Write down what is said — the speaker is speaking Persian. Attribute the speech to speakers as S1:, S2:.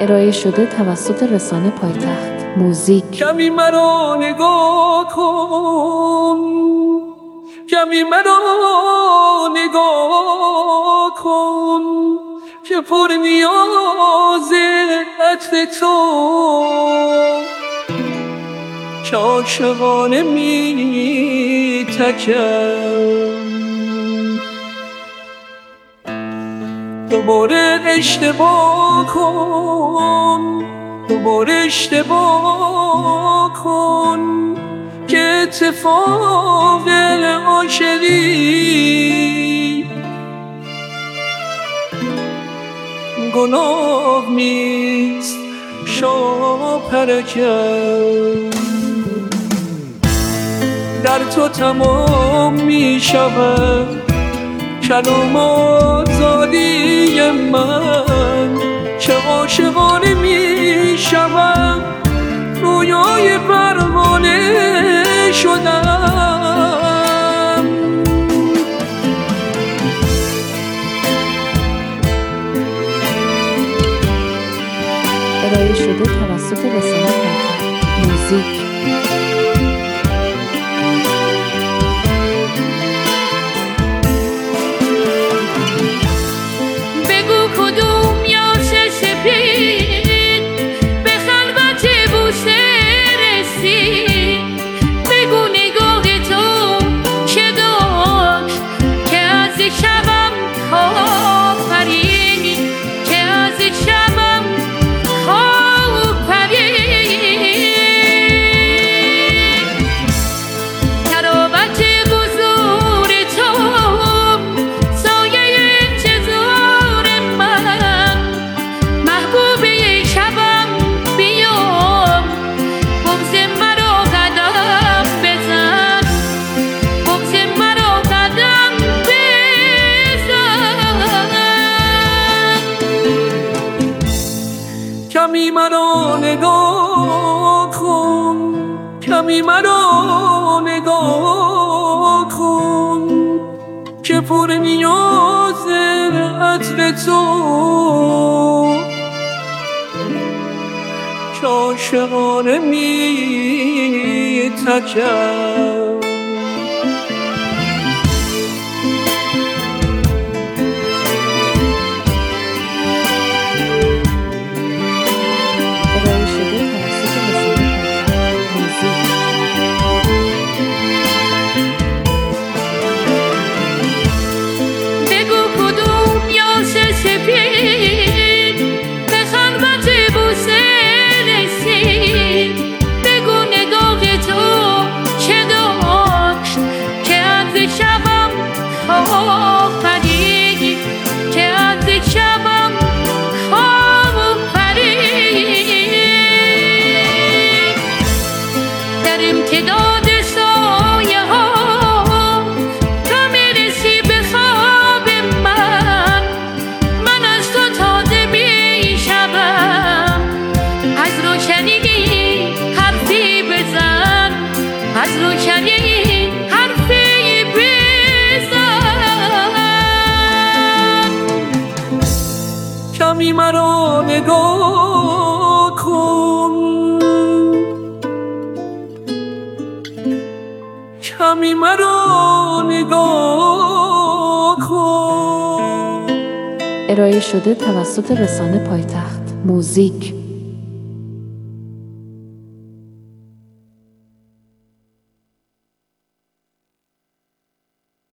S1: ارائه شده توسط رسانه پایتخت موزیک.
S2: کمی مرا نگاه کن، کمی مرا نگاه کن که پر نیاز عطر تو، که عاشقانه می تکم. دوباره اشتباه کن، دوباره اشتباه کن که اتفاق عاشقی گناه نیست شاپرکم. در تو تمام می شود کلام آزادی من، که عاشقانه می شوم رویای پروانه شدم.
S1: ارائه شده توسط رسانه پایتخت موزیک.
S2: کمی مرا نگاه کن، کمی مرا نگاه کن که پر نیاز عطر تو، که عاشقانه می تکم. کمی مرا نگاه کن، کمی مرا نگاه کن.
S1: ارائه شده توسط رسانه پایتخت موزیک.